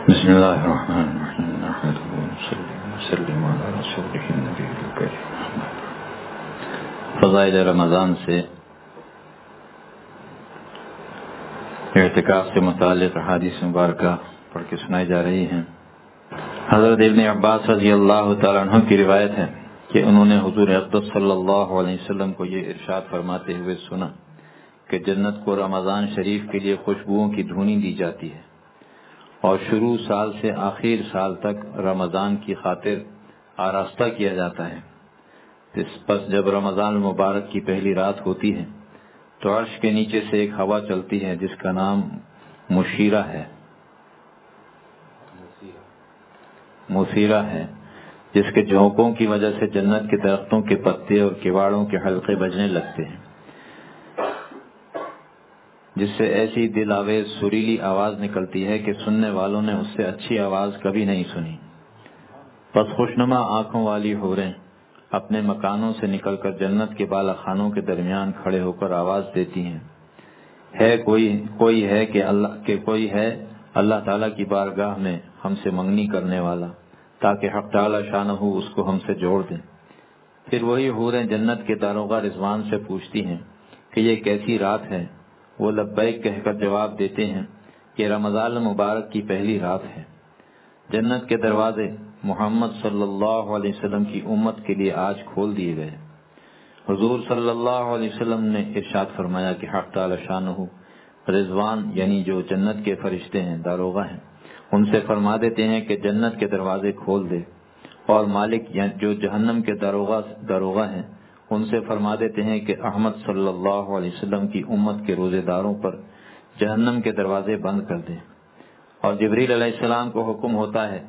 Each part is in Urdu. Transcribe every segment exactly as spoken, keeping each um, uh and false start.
بسم اللہ الرحمن الرحیم نحمده ونصلي ونسلم علی رسوله النبی الکریم. فضائل رمضان سے اعتکاف سے متعلق احادیث مبارکہ پڑھ کے سنائی جا رہی ہیں. حضرت ابن عباس رضی اللہ تعالیٰ عنہ کی روایت ہے کہ انہوں نے حضور اقدس صلی اللہ علیہ وسلم کو یہ ارشاد فرماتے ہوئے سنا کہ جنت کو رمضان شریف کے لیے خوشبوؤں کی دھونی دی جاتی ہے اور شروع سال سے آخر سال تک رمضان کی خاطر آراستہ کیا جاتا ہے. پس جب رمضان المبارک کی پہلی رات ہوتی ہے تو عرش کے نیچے سے ایک ہوا چلتی ہے جس کا نام مشیرہ ہے مثیرہ ہے جس کے جھونکوں کی وجہ سے جنت کے درختوں کے پتے اور کواڑوں کے حلقے بجنے لگتے ہیں، جس سے ایسی دل آویز سریلی آواز نکلتی ہے کہ سننے والوں نے اس سے اچھی آواز کبھی نہیں سنی. پس خوشنما آنکھوں والی حوریں اپنے مکانوں سے نکل کر جنت کے بالا خانوں کے درمیان کھڑے ہو کر آواز دیتی ہیں، ہے کوئی کوئی ہے کہ اللہ کہ کوئی ہے اللہ تعالیٰ کی بارگاہ میں ہم سے منگنی کرنے والا تاکہ حق تعالیٰ شانہ اس کو ہم سے جوڑ دیں. پھر وہی حوریں جنت کے داروغہ رضوان سے پوچھتی ہیں کہ یہ کیسی رات ہے؟ وہ لبیک کہہ کر جواب دیتے ہیں کہ رمضان مبارک کی پہلی رات ہے. جنت کے دروازے محمد صلی اللہ علیہ وسلم کی امت کے لیے آج کھول دیے گئے. حضور صلی اللہ علیہ وسلم نے ارشاد فرمایا کہ حق تعالی شانہ رضوان یعنی جو جنت کے فرشتے ہیں، داروغہ ہیں، ان سے فرما دیتے ہیں کہ جنت کے دروازے کھول دے، اور مالک یعنی جو جہنم کے داروغہ داروغہ ہیں ان سے فرما دیتے ہیں کہ احمد صلی اللہ علیہ وسلم کی امت کے روزے داروں پر جہنم کے دروازے بند کر دیں. اور جبریل علیہ السلام کو حکم ہوتا ہے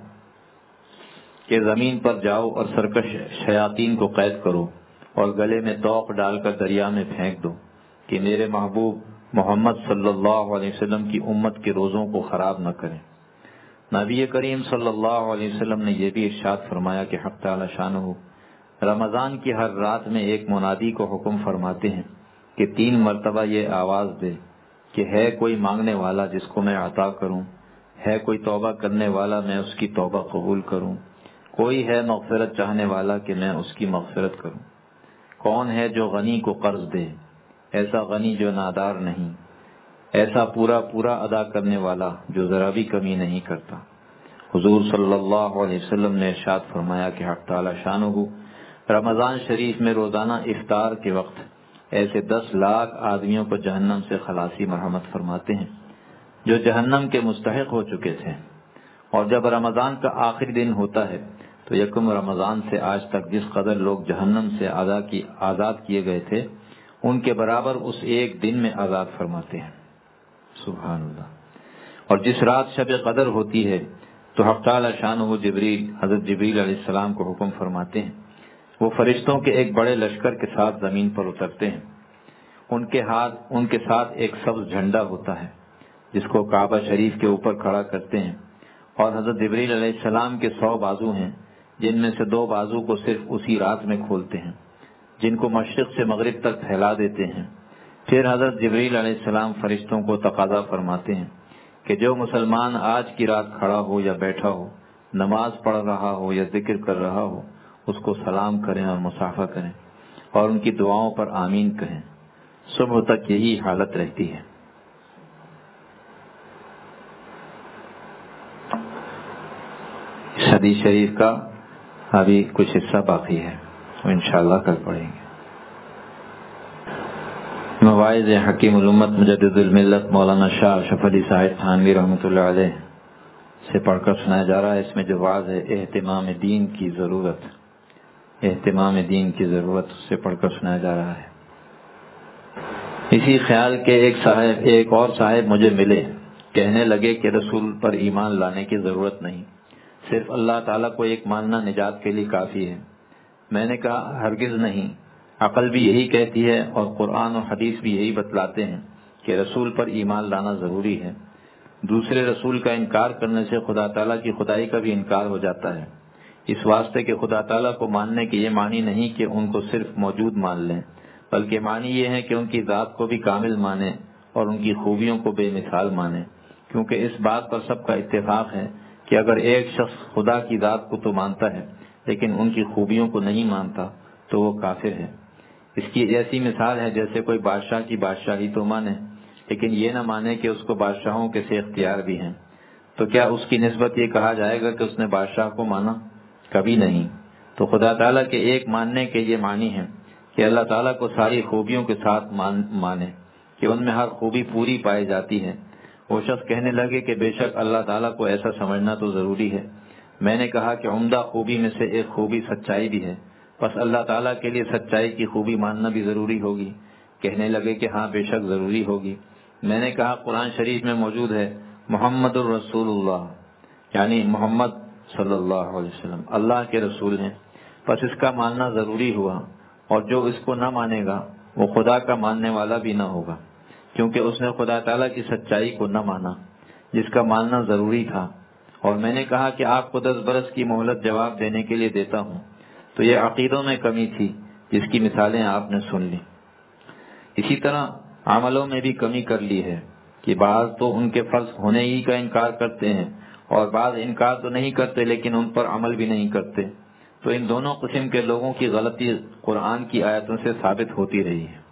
کہ زمین پر جاؤ اور سرکش شیاطین کو قید کرو اور گلے میں توق ڈال کر دریا میں پھینک دو کہ میرے محبوب محمد صلی اللہ علیہ وسلم کی امت کے روزوں کو خراب نہ کریں. نبی کریم صلی اللہ علیہ وسلم نے یہ بھی ارشاد فرمایا کہ حق تعالی شانہ رمضان کی ہر رات میں ایک منادی کو حکم فرماتے ہیں کہ تین مرتبہ یہ آواز دے کہ ہے کوئی مانگنے والا جس کو میں عطا کروں، ہے کوئی توبہ کرنے والا میں اس کی توبہ قبول کروں، کوئی ہے مغفرت چاہنے والا کہ میں اس کی مغفرت کروں. کون ہے جو غنی کو قرض دے، ایسا غنی جو نادار نہیں، ایسا پورا پورا ادا کرنے والا جو ذرا بھی کمی نہیں کرتا. حضور صلی اللہ علیہ وسلم نے ارشاد فرمایا کہ حق تعالی شانہ رمضان شریف میں روزانہ افطار کے وقت ایسے دس لاکھ آدمیوں کو جہنم سے خلاصی مرحمت فرماتے ہیں جو جہنم کے مستحق ہو چکے تھے. اور جب رمضان کا آخری دن ہوتا ہے تو یکم رمضان سے آج تک جس قدر لوگ جہنم سے آزاد کیے گئے تھے ان کے برابر اس ایک دن میں آزاد فرماتے ہیں. سبحان اللہ. اور جس رات شب قدر ہوتی ہے تو حق تعالی شانہ جبریل حضرت جبریل علیہ السلام کو حکم فرماتے ہیں، وہ فرشتوں کے ایک بڑے لشکر کے ساتھ زمین پر اترتے ہیں. ان کے ہاتھ ان کے ساتھ ایک سبز جھنڈا ہوتا ہے جس کو کعبہ شریف کے اوپر کھڑا کرتے ہیں، اور حضرت جبریل علیہ السلام کے سو بازو ہیں جن میں سے دو بازو کو صرف اسی رات میں کھولتے ہیں، جن کو مشرق سے مغرب تک پھیلا دیتے ہیں. پھر حضرت جبریل علیہ السلام فرشتوں کو تقاضا فرماتے ہیں کہ جو مسلمان آج کی رات کھڑا ہو یا بیٹھا ہو، نماز پڑھ رہا ہو یا ذکر کر رہا ہو، اس کو سلام کریں اور مصافحہ کریں اور ان کی دعاؤں پر آمین کہیں. صبح تک یہی حالت رہتی ہے. اس حدیث شریف کا ابھی کچھ حصہ باقی ہے، وہ انشاءاللہ کل پڑھیں گے. مواعظ حکیم الامت مجدد الملت مولانا شاہ اشرف علی صاحب تھانوی رحمۃ اللہ علیہ سے پڑھ کر سنایا جا رہا ہے. اس میں جو واعظ ہے اہتمام دین کی ضرورت اہتمام دین کی ضرورت اس سے پڑھ کر سنایا جا رہا ہے. اسی خیال کے ایک صاحب ایک اور صاحب مجھے ملے، کہنے لگے کہ رسول پر ایمان لانے کی ضرورت نہیں، صرف اللہ تعالیٰ کو ایک ماننا نجات کے لیے کافی ہے. میں نے کہا ہرگز نہیں، عقل بھی یہی کہتی ہے اور قرآن و حدیث بھی یہی بتلاتے ہیں کہ رسول پر ایمان لانا ضروری ہے. دوسرے رسول کا انکار کرنے سے خدا تعالیٰ کی خدائی کا بھی انکار ہو جاتا ہے، اس واسطے کہ خدا تعالیٰ کو ماننے کے یہ معنی نہیں کہ ان کو صرف موجود مان لیں، بلکہ معنی یہ ہے کہ ان کی ذات کو بھی کامل مانیں اور ان کی خوبیوں کو بے مثال مانیں، کیونکہ اس بات پر سب کا اتفاق ہے کہ اگر ایک شخص خدا کی ذات کو تو مانتا ہے لیکن ان کی خوبیوں کو نہیں مانتا تو وہ کافر ہے۔ اس کی ایسی مثال ہے جیسے کوئی بادشاہ کی بادشاہی تو مانے لیکن یہ نہ مانے کہ اس کو بادشاہوں کے سے اختیار بھی ہیں، تو کیا اس کی نسبت یہ کہا جائے گا کہ اس نے بادشاہ کو مانا؟ کبھی نہیں۔ تو خدا تعالیٰ کے ایک ماننے کے یہ معنی ہے کہ اللہ تعالیٰ کو ساری خوبیوں کے ساتھ مان مانے کہ ان میں ہر خوبی پوری پائی جاتی ہے۔ وہ شخص کہنے لگے کہ بے شک اللہ تعالیٰ کو ایسا سمجھنا تو ضروری ہے۔ میں نے کہا کہ عمدہ خوبی میں سے ایک خوبی سچائی بھی ہے، بس اللہ تعالیٰ کے لیے سچائی کی خوبی ماننا بھی ضروری ہوگی۔ کہنے لگے کہ ہاں بے شک ضروری ہوگی۔ میں نے کہا قرآن شریف میں موجود ہے محمد الرسول اللہ، یعنی محمد صلی اللہ علیہ وسلم اللہ کے رسول ہیں، بس اس کا ماننا ضروری ہوا، اور جو اس کو نہ مانے گا وہ خدا کا ماننے والا بھی نہ ہوگا، کیونکہ اس نے خدا تعالیٰ کی سچائی کو نہ مانا جس کا ماننا ضروری تھا۔ اور میں نے کہا کہ آپ کو دس برس کی مہلت جواب دینے کے لیے دیتا ہوں، تو یہ عقیدوں میں کمی تھی جس کی مثالیں آپ نے سن لی۔ اسی طرح عملوں میں بھی کمی کر لی ہے کہ بعض تو ان کے فرض ہونے ہی کا انکار کرتے ہیں اور بعض انکار تو نہیں کرتے لیکن ان پر عمل بھی نہیں کرتے، تو ان دونوں قسم کے لوگوں کی غلطی قرآن کی آیتوں سے ثابت ہوتی رہی ہے۔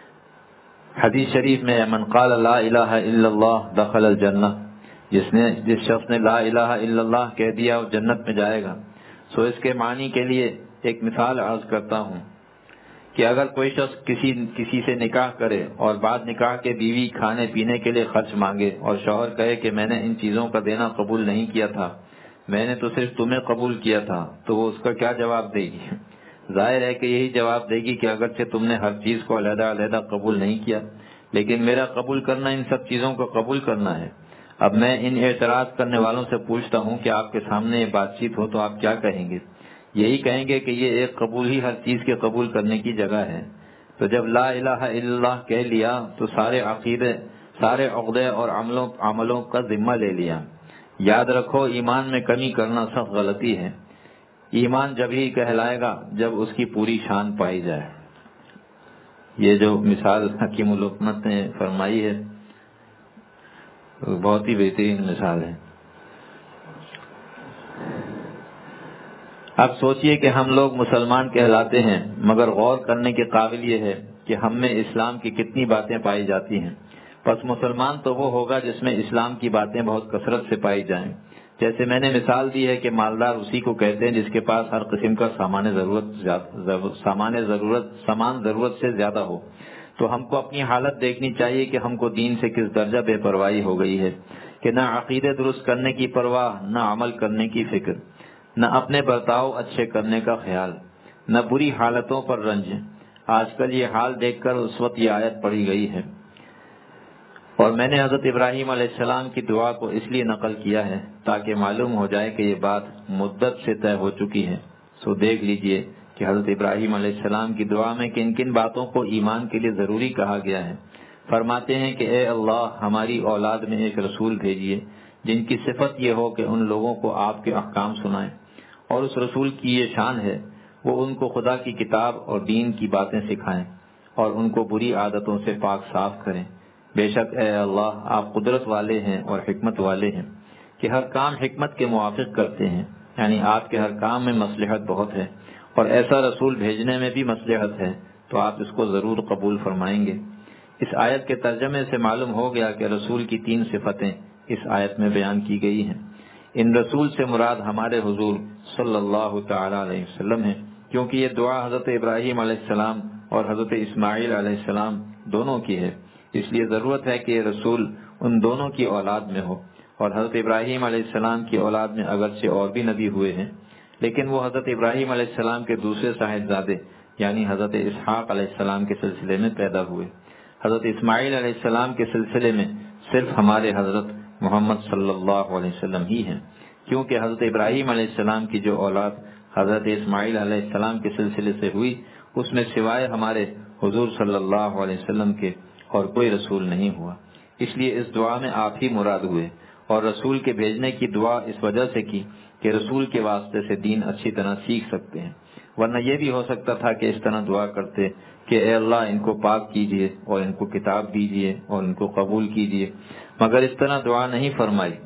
حدیث شریف میں من قال لا الہ الا اللہ دخل الجنہ، جس نے جس شخص نے لا الہ الا اللہ کہہ دیا وہ جنت میں جائے گا۔ سو اس کے معنی کے لیے ایک مثال عرض کرتا ہوں کہ اگر کوئی شخص کسی کسی سے نکاح کرے اور بعد نکاح کے بیوی کھانے پینے کے لیے خرچ مانگے اور شوہر کہے کہ میں نے ان چیزوں کا دینا قبول نہیں کیا تھا، میں نے تو صرف تمہیں قبول کیا تھا، تو وہ اس کا کیا جواب دے گی؟ ظاہر ہے کہ یہی جواب دے گی کہ اگرچہ تم نے ہر چیز کو علیحدہ علیحدہ قبول نہیں کیا لیکن میرا قبول کرنا ان سب چیزوں کو قبول کرنا ہے۔ اب میں ان اعتراض کرنے والوں سے پوچھتا ہوں کہ آپ کے سامنے یہ بات چیت ہو تو آپ کیا کہیں گے؟ یہی کہیں گے کہ یہ ایک قبول ہی ہر چیز کے قبول کرنے کی جگہ ہے۔ تو جب لا الہ الا اللہ کہہ لیا تو سارے عقیدے، سارے عقدے اور عملوں عملوں کا ذمہ لے لیا۔ یاد رکھو ایمان میں کمی کرنا سخت غلطی ہے۔ ایمان جب ہی کہلائے گا جب اس کی پوری شان پائی جائے۔ یہ جو مثال حکیم الحکمت نے فرمائی ہے بہت ہی بہترین مثال ہے۔ اب سوچئے کہ ہم لوگ مسلمان کہلاتے ہیں مگر غور کرنے کے قابل یہ ہے کہ ہم میں اسلام کی کتنی باتیں پائی جاتی ہیں۔ پس مسلمان تو وہ ہوگا جس میں اسلام کی باتیں بہت کثرت سے پائی جائیں۔ جیسے میں نے مثال دی ہے کہ مالدار اسی کو کہتے ہیں جس کے پاس ہر قسم کا سامان ضرورت سامان ضرورت سامان ضرورت سے زیادہ ہو۔ تو ہم کو اپنی حالت دیکھنی چاہیے کہ ہم کو دین سے کس درجہ بے پرواہی ہو گئی ہے کہ نہ عقیدے درست کرنے کی پرواہ، نہ عمل کرنے کی فکر، نہ اپنے برتاؤ اچھے کرنے کا خیال، نہ بری حالتوں پر رنج۔ آج کل یہ حال دیکھ کر اس وقت یہ آیت پڑھی گئی ہے۔ اور میں نے حضرت ابراہیم علیہ السلام کی دعا کو اس لیے نقل کیا ہے تاکہ معلوم ہو جائے کہ یہ بات مدت سے طے ہو چکی ہے۔ سو دیکھ لیجئے کہ حضرت ابراہیم علیہ السلام کی دعا میں کن کن باتوں کو ایمان کے لیے ضروری کہا گیا ہے۔ فرماتے ہیں کہ اے اللہ ہماری اولاد میں ایک رسول بھیجیے جن کی صفت یہ ہو کہ ان لوگوں کو آپ کے احکام سنائیں، اور اس رسول کی یہ شان ہے وہ ان کو خدا کی کتاب اور دین کی باتیں سکھائیں اور ان کو بری عادتوں سے پاک صاف کریں۔ بے شک اے اللہ آپ قدرت والے ہیں اور حکمت والے ہیں کہ ہر کام حکمت کے موافق کرتے ہیں، یعنی آپ کے ہر کام میں مصلحت بہت ہے اور ایسا رسول بھیجنے میں بھی مصلحت ہے تو آپ اس کو ضرور قبول فرمائیں گے۔ اس آیت کے ترجمے سے معلوم ہو گیا کہ رسول کی تین صفتیں اس آیت میں بیان کی گئی ہیں۔ ان رسول سے مراد ہمارے حضور صلی اللہ تعالی علیہ وسلم ہیں، کیونکہ یہ دعا حضرت ابراہیم علیہ السلام اور حضرت اسماعیل علیہ السلام دونوں کی ہے، اس لیے ضرورت ہے کہ یہ رسول ان دونوں کی اولاد میں ہو۔ اور حضرت ابراہیم علیہ السلام کی اولاد میں اگرچہ اور بھی نبی ہوئے ہیں لیکن وہ حضرت ابراہیم علیہ السلام کے دوسرے صاحبزادے یعنی حضرت اسحاق علیہ السلام کے سلسلے میں پیدا ہوئے۔ حضرت اسماعیل علیہ السلام کے سلسلے میں صرف ہمارے حضرت محمد صلی اللہ علیہ وسلم ہی ہیں، کیونکہ حضرت ابراہیم علیہ السلام کی جو اولاد حضرت اسماعیل علیہ السلام کے سلسلے سے ہوئی اس میں سوائے ہمارے حضور صلی اللہ علیہ وسلم کے اور کوئی رسول نہیں ہوا۔ اس لیے اس دعا میں آپ ہی مراد ہوئے، اور رسول کے بھیجنے کی دعا اس وجہ سے کی کہ رسول کے واسطے سے دین اچھی طرح سیکھ سکتے ہیں، ورنہ یہ بھی ہو سکتا تھا کہ اس طرح دعا کرتے کہ اے اللہ ان کو پاک کیجئے اور ان کو کتاب دیجئے اور ان کو قبول کیجئے، مگر اس طرح دعا نہیں فرمائی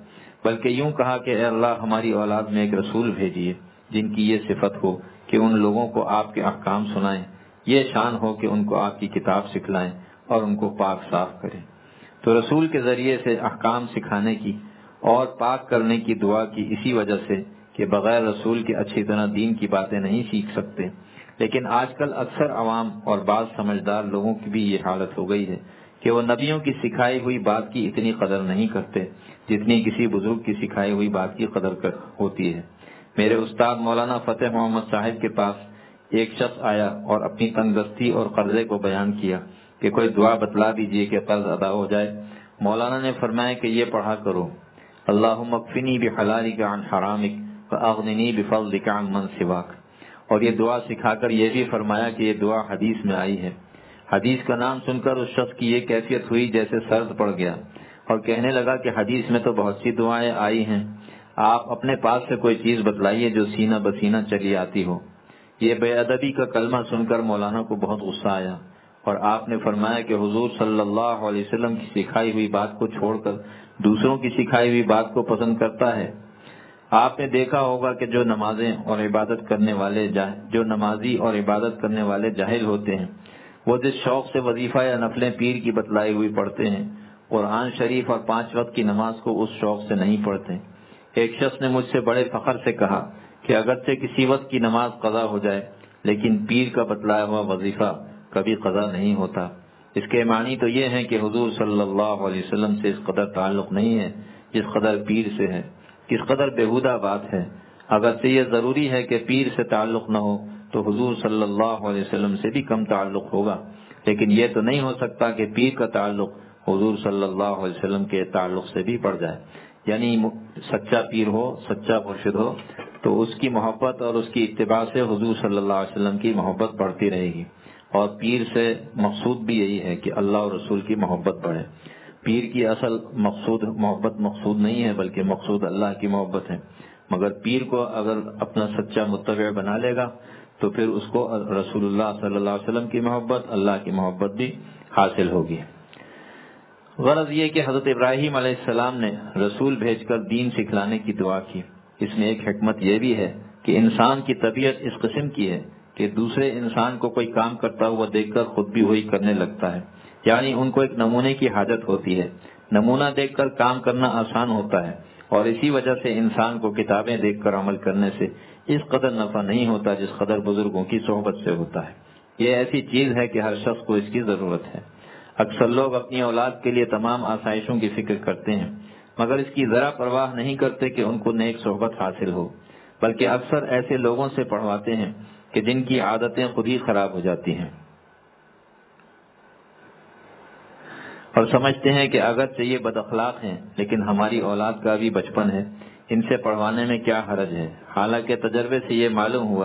بلکہ یوں کہا کہ اے اللہ ہماری اولاد میں ایک رسول بھیجیے جن کی یہ صفت ہو کہ ان لوگوں کو آپ کے احکام سنائیں، یہ شان ہو کہ ان کو آپ کی کتاب سکھلائیں اور ان کو پاک صاف کریں۔ تو رسول کے ذریعے سے احکام سکھانے کی اور پاک کرنے کی دعا کی اسی وجہ سے کہ بغیر رسول کے اچھی طرح دین کی باتیں نہیں سیکھ سکتے۔ لیکن آج کل اکثر عوام اور بعض سمجھدار لوگوں کی بھی یہ حالت ہو گئی ہے کہ وہ نبیوں کی سکھائی ہوئی بات کی اتنی قدر نہیں کرتے جتنی کسی بزرگ کی سکھائی ہوئی بات کی قدر کر ہوتی ہے۔ میرے استاد مولانا فتح محمد صاحب کے پاس ایک شخص آیا اور اپنی تنگ دستی اور قرضے کو بیان کیا کہ کوئی دعا بتلا دیجیے کہ قرض ادا ہو جائے۔ مولانا نے فرمایا کہ یہ پڑھا کرو، اللہم اکفنی بحلالک عن حرامک واغننی بفضلک عن من سواک۔ اور یہ دعا سکھا کر یہ بھی فرمایا کہ یہ دعا حدیث میں آئی ہے۔ حدیث کا نام سن کر اس شخص کی یہ کیفیت ہوئی جیسے سرد پڑ گیا اور کہنے لگا کہ حدیث میں تو بہت سی دعائیں آئی ہیں، آپ اپنے پاس سے کوئی چیز بتلائیے جو سینہ بسینہ چلی آتی ہو۔ یہ بے ادبی کا کلمہ سن کر مولانا کو بہت غصہ آیا اور آپ نے فرمایا کہ حضور صلی اللہ علیہ وسلم کی سکھائی ہوئی بات کو چھوڑ کر دوسروں کی سکھائی ہوئی بات کو پسند کرتا ہے۔ آپ نے دیکھا ہوگا کہ جو نمازیں اور عبادت کرنے والے جو نمازی اور عبادت کرنے والے جاہل ہوتے ہیں وہ جس شوق سے وظیفہ یا نفلیں پیر کی بتلائی ہوئی پڑھتے ہیں، قرآن شریف اور پانچ وقت کی نماز کو اس شوق سے نہیں پڑھتے۔ ایک شخص نے مجھ سے بڑے فخر سے کہا کہ اگرچہ کسی وقت کی نماز قضا ہو جائے لیکن پیر کا بتلایا ہوا وظیفہ کبھی قضا نہیں ہوتا۔ اس کے معنی تو یہ ہے کہ حضور صلی اللہ علیہ وسلم سے اس قدر تعلق نہیں ہے جس قدر پیر سے ہے۔ کس قدر بےہودہ بات ہے۔ اگرچہ یہ ضروری ہے کہ پیر سے تعلق نہ ہو تو حضور صلی اللہ علیہ وسلم سے بھی کم تعلق ہوگا، لیکن یہ تو نہیں ہو سکتا کہ پیر کا تعلق حضور صلی اللہ علیہ وسلم کے تعلق سے بھی پڑ جائے۔ یعنی سچا پیر ہو، سچا مرشد ہو تو اس کی محبت اور اس کی اتباع سے حضور صلی اللہ علیہ وسلم کی محبت بڑھتی رہے گی، اور پیر سے مقصود بھی یہی ہے کہ اللہ اور رسول کی محبت بڑھے۔ پیر کی اصل مقصود محبت مقصود نہیں ہے بلکہ مقصود اللہ کی محبت ہے، مگر پیر کو اگر اپنا سچا متبع بنا لے گا تو پھر اس کو رسول اللہ صلی اللہ علیہ وسلم کی محبت، اللہ کی محبت بھی حاصل ہوگی۔ غرض یہ کہ حضرت ابراہیم علیہ السلام نے رسول بھیج کر دین سکھلانے کی دعا کی۔ اس میں ایک حکمت یہ بھی ہے کہ انسان کی طبیعت اس قسم کی ہے کہ دوسرے انسان کو کوئی کام کرتا ہوا دیکھ کر خود بھی وہی کرنے لگتا ہے، یعنی ان کو ایک نمونے کی حاجت ہوتی ہے۔ نمونہ دیکھ کر کام کرنا آسان ہوتا ہے، اور اسی وجہ سے انسان کو کتابیں دیکھ کر عمل کرنے سے اس قدر نفع نہیں ہوتا جس قدر بزرگوں کی صحبت سے ہوتا ہے۔ یہ ایسی چیز ہے کہ ہر شخص کو اس کی ضرورت ہے۔ اکثر لوگ اپنی اولاد کے لیے تمام آسائشوں کی فکر کرتے ہیں مگر اس کی ذرا پرواہ نہیں کرتے کہ ان کو نیک صحبت حاصل ہو، بلکہ اکثر ایسے لوگوں سے پڑھواتے ہیں کہ جن کی عادتیں خود ہی خراب ہو جاتی ہیں، اور سمجھتے ہیں کہ اگرچہ یہ بد اخلاق ہیں لیکن ہماری اولاد کا بھی بچپن ہے، ان سے پڑھوانے میں کیا حرج ہے۔ حالانکہ تجربے سے یہ معلوم ہوا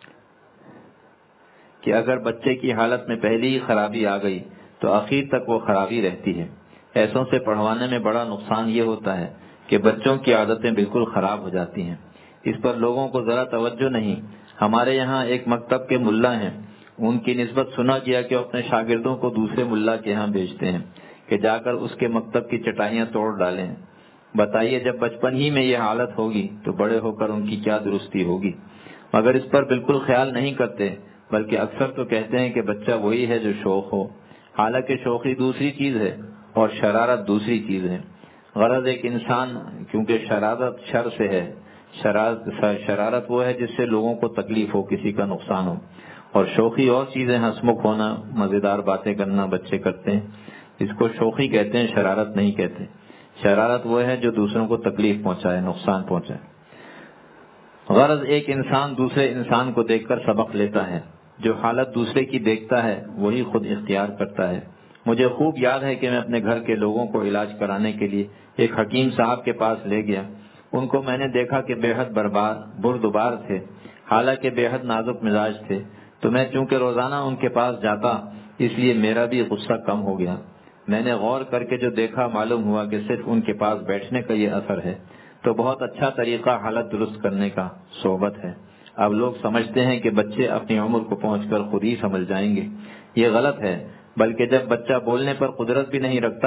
کہ اگر بچے کی حالت میں پہلی ہی خرابی آ گئی تو آخر تک وہ خرابی رہتی ہے۔ ایسوں سے پڑھوانے میں بڑا نقصان یہ ہوتا ہے کہ بچوں کی عادتیں بالکل خراب ہو جاتی ہیں۔ اس پر لوگوں کو ذرا توجہ نہیں۔ ہمارے یہاں ایک مکتب کے ملا ہیں، ان کی نسبت سنا گیا کہ اپنے شاگردوں کو دوسرے ملا کے ہاں بھیجتے ہیں کہ جا کر اس کے مکتب کی چٹائیاں توڑ ڈالیں۔ بتائیے جب بچپن ہی میں یہ حالت ہوگی تو بڑے ہو کر ان کی کیا درستی ہوگی۔ مگر اس پر بالکل خیال نہیں کرتے، بلکہ اکثر تو کہتے ہیں کہ بچہ وہی ہے جو شوخ ہو، حالانکہ شوخی دوسری چیز ہے اور شرارت دوسری چیز ہے۔ غرض ایک انسان کیونکہ شرارت شر سے ہے، شرارت شرارت وہ ہے جس سے لوگوں کو تکلیف ہو، کسی کا نقصان ہو، اور شوخی اور چیزیں ہنسمکھ ہونا، مزیدار باتیں کرنا بچے کرتے ہیں، اس کو شوخی کہتے ہیں، شرارت نہیں کہتے۔ شرارت وہ ہے جو دوسروں کو تکلیف پہنچائے، نقصان پہنچائے۔ غرض ایک انسان دوسرے انسان کو دیکھ کر سبق لیتا ہے، جو حالت دوسرے کی دیکھتا ہے وہی خود اختیار کرتا ہے۔ مجھے خوب یاد ہے کہ میں اپنے گھر کے لوگوں کو علاج کرانے کے لیے ایک حکیم صاحب کے پاس لے گیا۔ ان کو میں نے دیکھا کہ بے حد برباد بردبار تھے، حالانکہ بے حد نازک مزاج تھے، تو میں چونکہ روزانہ ان کے پاس جاتا اس لیے میرا بھی غصہ کم ہو گیا۔ میں نے غور کر کے جو دیکھا معلوم ہوا کہ صرف ان کے پاس بیٹھنے کا یہ اثر ہے، تو بہت اچھا طریقہ حالت درست کرنے کا صحبت ہے۔ اب لوگ سمجھتے ہیں کہ بچے اپنی عمر کو پہنچ کر خود ہی سمجھ جائیں گے، یہ غلط ہے، بلکہ جب بچہ بولنے پر قدرت بھی نہیں رکھتا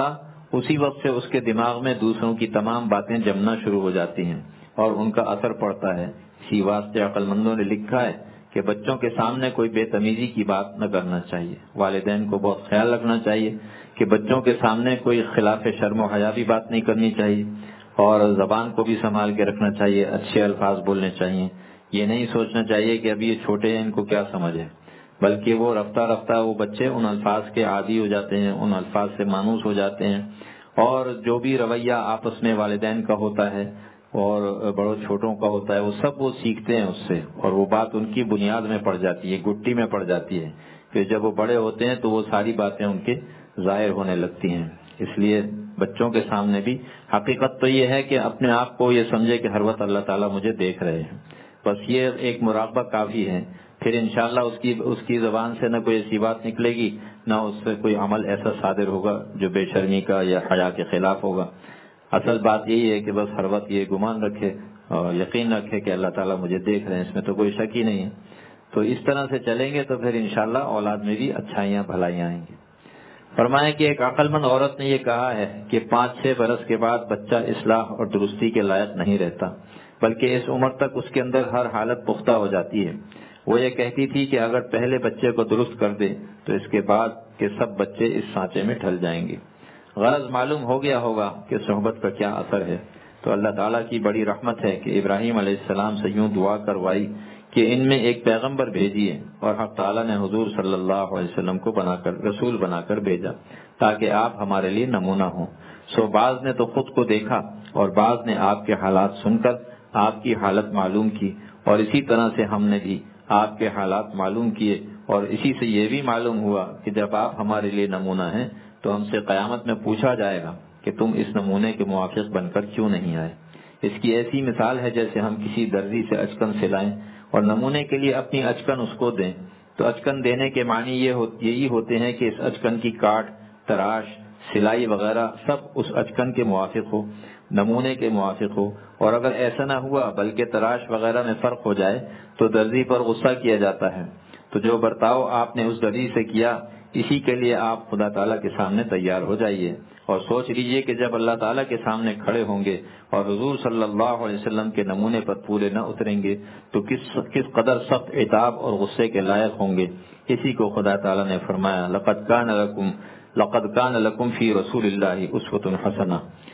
اسی وقت سے اس کے دماغ میں دوسروں کی تمام باتیں جمنا شروع ہو جاتی ہیں اور ان کا اثر پڑتا ہے۔ اسی واسطے عقل مندوں نے لکھا ہے کہ بچوں کے سامنے کوئی بے تمیزی کی بات نہ کرنا چاہیے۔ والدین کو بہت خیال رکھنا چاہیے کہ بچوں کے سامنے کوئی خلاف شرم و حیا بھی بات نہیں کرنی چاہیے، اور زبان کو بھی سنبھال کے رکھنا چاہیے، اچھے الفاظ بولنے چاہیے۔ یہ نہیں سوچنا چاہیے کہ ابھی یہ چھوٹے ہیں، ان کو کیا سمجھ ہے، بلکہ وہ رفتہ رفتہ وہ بچے ان الفاظ کے عادی ہو جاتے ہیں، ان الفاظ سے مانوس ہو جاتے ہیں، اور جو بھی رویہ آپس میں والدین کا ہوتا ہے اور بڑوں چھوٹوں کا ہوتا ہے وہ سب وہ سیکھتے ہیں اس سے، اور وہ بات ان کی بنیاد میں پڑ جاتی ہے، گٹی میں پڑ جاتی ہے۔ پھر جب وہ بڑے ہوتے ہیں تو وہ ساری باتیں ان کے ظاہر ہونے لگتی ہیں۔ اس لیے بچوں کے سامنے بھی حقیقت تو یہ ہے کہ اپنے آپ کو یہ سمجھے کہ ہر وقت اللہ تعالیٰ مجھے دیکھ رہے ہیں، بس یہ ایک مراقبہ کافی ہے۔ پھر انشاءاللہ اس کی اس کی زبان سے نہ کوئی ایسی بات نکلے گی، نہ اس سے کوئی عمل ایسا صادر ہوگا جو بے شرمی کا یا حیا کے خلاف ہوگا۔ اصل بات یہی ہے کہ بس ہر وقت یہ گمان رکھے اور یقین رکھے کہ اللہ تعالیٰ مجھے دیکھ رہے ہیں، اس میں تو کوئی شک ہی نہیں ہے۔ تو اس طرح سے چلیں گے تو پھر انشاءاللہ اولاد میں بھی اچھائیاں بھلائیاں آئیں گی۔ فرمایا کہ ایک عقل مند عورت نے یہ کہا ہے کہ پانچ چھ برس کے بعد بچہ اصلاح اور درستی کے لائق نہیں رہتا، بلکہ اس عمر تک اس کے اندر ہر حالت پختہ ہو جاتی ہے۔ وہ یہ کہتی تھی کہ اگر پہلے بچے کو درست کر دے تو اس کے بعد کے سب بچے اس سانچے میں ڈھل جائیں گے۔ غرض معلوم ہو گیا ہوگا کہ صحبت کا کیا اثر ہے۔ تو اللہ تعالیٰ کی بڑی رحمت ہے کہ ابراہیم علیہ السلام سے یوں دعا کروائی کہ ان میں ایک پیغمبر بھیجیے، اور حق تعالیٰ نے حضور صلی اللہ علیہ وسلم کو بنا کر رسول بنا کر بھیجا تاکہ آپ ہمارے لیے نمونہ ہوں۔ سو بعض نے تو خود کو دیکھا اور بعض نے آپ کے حالات سن کر آپ کی حالت معلوم کی، اور اسی طرح سے ہم نے بھی آپ کے حالات معلوم کیے، اور اسی سے یہ بھی معلوم ہوا کہ جب آپ ہمارے لیے نمونہ ہیں تو ہم سے قیامت میں پوچھا جائے گا کہ تم اس نمونے کے موافق بن کر کیوں نہیں آئے۔ اس کی ایسی مثال ہے جیسے ہم کسی درزی سے اچکن سلائیں اور نمونے کے لیے اپنی اچکن اس کو دیں، تو اچکن دینے کے معنی یہ ہو یہی ہوتے ہیں کہ اس اچکن کی کاٹ، تراش، سلائی وغیرہ سب اس اچکن کے موافق ہو، نمونے کے موافق ہو، اور اگر ایسا نہ ہوا بلکہ تراش وغیرہ میں فرق ہو جائے تو درزی پر غصہ کیا جاتا ہے۔ تو جو برتاؤ آپ نے اس درزی سے کیا، اسی کے لیے آپ خدا تعالیٰ کے سامنے تیار ہو جائیے، اور سوچ لیجئے کہ جب اللہ تعالیٰ کے سامنے کھڑے ہوں گے اور حضور صلی اللہ علیہ وسلم کے نمونے پر پورے نہ اتریں گے تو کس کس قدر سخت عتاب اور غصے کے لائق ہوں گے۔ اسی کو خدا تعالیٰ نے فرمایا، لقد کان لکم لقد کان لکم فی رسول اللہ اسوۃ حسنہ،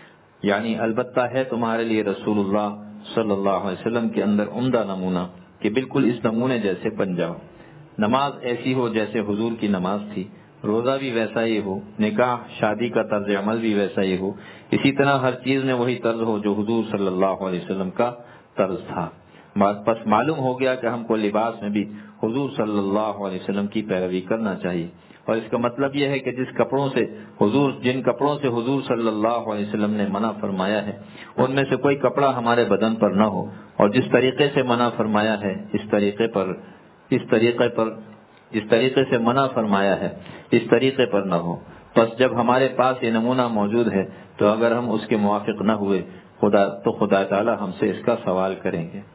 یعنی البتہ ہے تمہارے لیے رسول اللہ صلی اللہ علیہ وسلم کے اندر عمدہ نمونہ کہ بالکل اس نمونے جیسے بن جاؤ۔ نماز ایسی ہو جیسے حضور کی نماز تھی، روزہ بھی ویسا ہی ہو، نکاح شادی کا طرز عمل بھی ویسا ہی ہو، اسی طرح ہر چیز میں وہی طرز ہو جو حضور صلی اللہ علیہ وسلم کا طرز تھا۔ بس معلوم ہو گیا کہ ہم کو لباس میں بھی حضور صلی اللہ علیہ وسلم کی پیروی کرنا چاہیے، اور اس کا مطلب یہ ہے کہ جس کپڑوں سے حضور جن کپڑوں سے حضور صلی اللہ علیہ وسلم نے منع فرمایا ہے ان میں سے کوئی کپڑا ہمارے بدن پر نہ ہو، اور جس طریقے سے منع فرمایا ہے اس طریقے پر اس طریقے پر اس طریقے سے منع فرمایا ہے اس طریقے پر نہ ہو۔ بس جب ہمارے پاس یہ نمونہ موجود ہے تو اگر ہم اس کے موافق نہ ہوئے خدا تو خدا تعالی ہم سے اس کا سوال کریں گے۔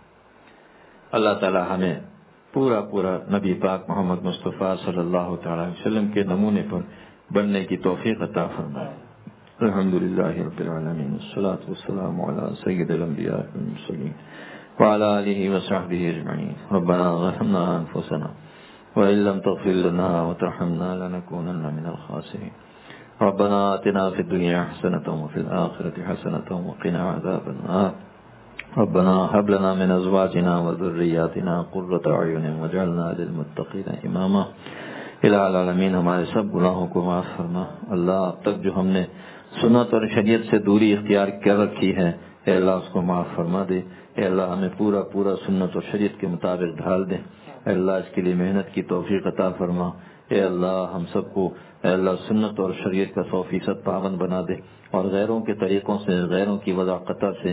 اللہ تعالی ہمیں پورا پورا نبی پاک محمد مصطفیٰ صلی اللہ تعالی علیہ وسلم کے نمونے پر بننے کی توفیق عطا فرمائے۔ الحمدللہ رب العالمین، والصلاة والسلام علی سید الانبیاء والمرسلین وعلى آله وصحبه اجمعین۔ ربنا ظلمنا انفسنا وإن لم تغفر لنا وترحمنا لنكونن من الخاسرين۔ ربنا آتنا في الدنيا حسنة وفي الآخرة حسنة وقنا عذاب النار۔ ربنا هب لنا من أزواجنا وذرياتنا قرة أعين واجعلنا للمتقين إماما۔ الہ العالمین ہمارے سب گناہوں کو معاف فرما۔ اللہ اب تک جو ہم نے سنت اور شریعت سے دوری اختیار کر رکھی ہے اے اللہ اس کو معاف فرما دے۔ اے اللہ ہمیں پورا پورا سنت اور شریعت کے مطابق ڈھال دے۔ اے اللہ اس کے لیے محنت کی توفیق عطا فرما۔ اے اللہ ہم سب کو اے اللہ سنت اور شریعت کا سو فیصد پابند بنا دے، اور غیروں کے طریقوں سے غیروں کی وضاقتہ سے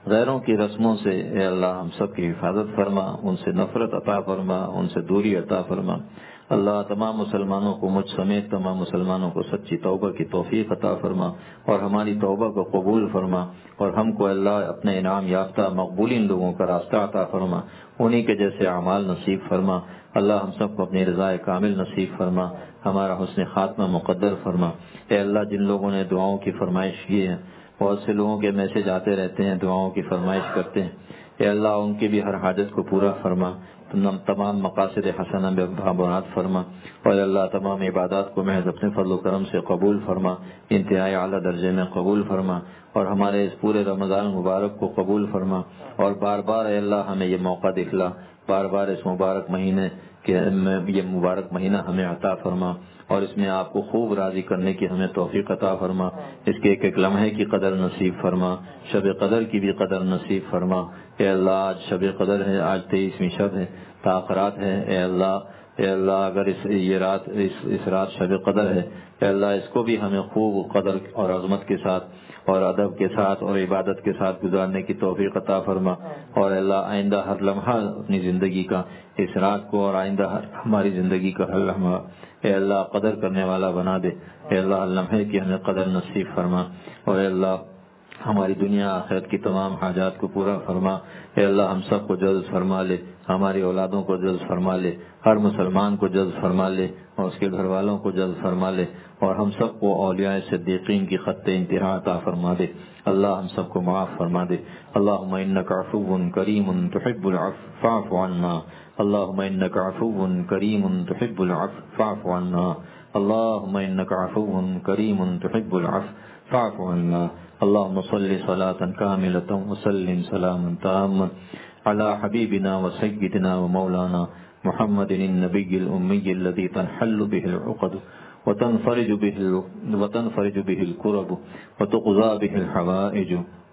غیروں کی رسموں سے اے اللہ ہم سب کی حفاظت فرما، ان سے نفرت عطا فرما، ان سے دوری عطا فرما۔ اللہ تمام مسلمانوں کو، مجھ سمیت تمام مسلمانوں کو سچی توبہ کی توفیق عطا فرما اور ہماری توبہ کو قبول فرما، اور ہم کو اللہ اپنے انعام یافتہ مقبولین لوگوں کا راستہ عطا فرما، انہی کے جیسے اعمال نصیب فرما۔ اللہ ہم سب کو اپنی رضا کامل نصیب فرما، ہمارا حسن خاتمہ مقدر فرما۔ اے اللہ جن لوگوں نے دعاؤں کی فرمائش کی ہے، بہت سے لوگوں کے میسج آتے رہتے ہیں، دعاؤں کی فرمائش کرتے ہیں، اے اللہ ان کی بھی ہر حاجت کو پورا فرما، تمام مقاصد حسنہ میں بھابرات فرما، اور اللہ تمام عبادات کو محض اپنے فضل و کرم سے قبول فرما، انتہائی اعلیٰ درجے میں قبول فرما، اور ہمارے اس پورے رمضان مبارک کو قبول فرما، اور بار بار اے اللہ ہمیں یہ موقع دکھلا، بار بار اس مبارک مہینے کہ یہ مبارک مہینہ ہمیں عطا فرما، اور اس میں آپ کو خوب راضی کرنے کی ہمیں توفیق عطا فرما، اس کے ایک ایک لمحے کی قدر نصیب فرما، شب قدر کی بھی قدر نصیب فرما۔ اے اللہ آج شب قدر ہے، آج تیئیسویں شب ہے، تاخرات ہے، اے اللہ اے اللہ اگر اس یہ رات اس, اس رات شب قدر ہے، اے اللہ اس کو بھی ہمیں خوب قدر اور عظمت کے ساتھ اور ادب کے ساتھ اور عبادت کے ساتھ گزارنے کی توفیق عطا فرما، اور اے اللہ آئندہ ہر لمحہ اپنی زندگی کا اس رات کو اور آئندہ ہر ہماری زندگی کا ہر لمحہ اے اللہ قدر کرنے والا بنا دے۔ اے اللہ ہر لمحے کی ہمیں قدر نصیب فرما، اور اے اللہ ہماری دنیا آخرت کی تمام حاجات کو پورا فرما۔ اے اللہ ہم سب کو جلد فرما لے، ہماری اولادوں کو جلد فرما لے، ہر مسلمان کو جلد فرما لے، اور اس کے گھر والوں کو جلد فرما لے، اور ہم سب کو اولیاء صدیقین کی خط انتہا عطا فرما دے۔ اللہ ہم سب کو معاف فرما دے۔ اللہم انک عفو کریم تحب العفو فاعف عنا، اللہم انک عفو کریم تحب العفو فاعف عنا، اللہم انک عفو کریم تحب العفو فاعف عنا۔ اللهم صل صلاة كاملة وسلم سلاما تاما على حبيبنا وسيدنا ومولانا محمد النبي الأمي الذي تنحل به العقد وتنفرج به وتنفرج به الكرب وتقضى به الحوائج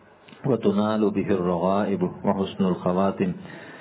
وتنال به الرغائب وحسن الخواتم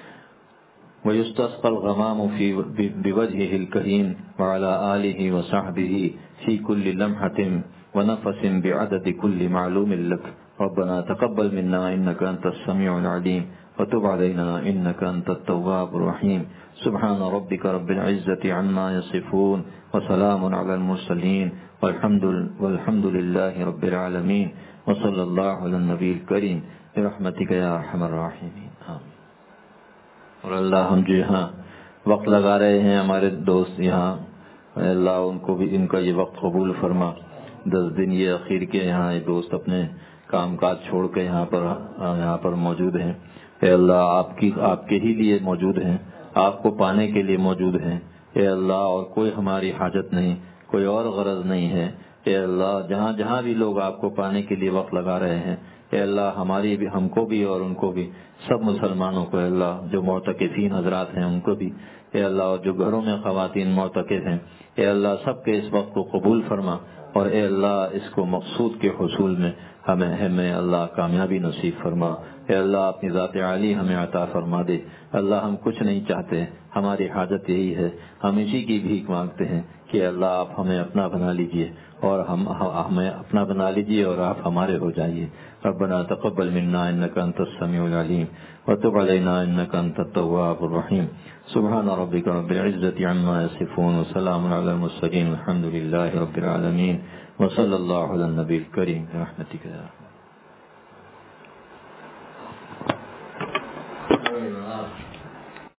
ويستسقى الغمام في بوجهه الكريم وعلى آله وصحبه في كل لمحة ونفس بعدد كل معلوم لك۔ ربنا تقبل منا إنك أنت السميع العليم وتب علينا إنك أنت التواب الرحيم۔ سبحان ربك رب العزة عما يصفون وسلام على المرسلين والحمد والحمد لله رب العالمين، وصلى الله على النبي الكريم برحمتك يا أرحم الراحمين۔ آمين۔ اور اللہ ہم جو یہاں وقت لگا رہے ہیں، ہمارے دوست یہاں، اللہ ان کو بھی ان کا یہ وقت قبول فرما۔ دس دن یہ اخیر کے یہاں یہ دوست اپنے کام کاج چھوڑ کے یہاں پر یہاں پر موجود ہیں، اے اللہ آپ کی آپ کے ہی لیے موجود ہیں، آپ کو پانے کے لیے موجود ہیں، اے اللہ اور کوئی ہماری حاجت نہیں، کوئی اور غرض نہیں ہے، اے اللہ جہاں جہاں بھی لوگ آپ کو پانے کے لیے وقت لگا رہے ہیں، اے اللہ ہماری بھی ہم کو بھی اور ان کو بھی، سب مسلمانوں کو، اے اللہ جو معتکفین حضرات ہیں ان کو بھی، اے اللہ اور جو گھروں میں خواتین معتکف ہیں، اے اللہ سب کے اس وقت کو قبول فرما، اور اے اللہ اس کو مقصود کے حصول میں ہمیں ہمیں اللہ کامیابی نصیب فرما۔ اے اللہ اپنی ذات عالی ہمیں عطا فرما دے۔ اللہ ہم کچھ نہیں چاہتے، ہماری حاجت یہی ہے، ہم اسی کی بھیک مانگتے ہیں کہ اللہ آپ ہمیں اپنا بنا لیجئے، اور ہم ہمیں اپنا بنا لیجئے اور آپ ہمارے ہو جائیے۔ ربنا تقبل منا انك انت السميع العليم وتب علينا انك انت التواب الرحيم۔ سبحان ربك رب العزة عما يصفون وسلام على المرسلين والحمد لله رب العالمين، وصلى الله على النبي الكريم برحمتك يا رب۔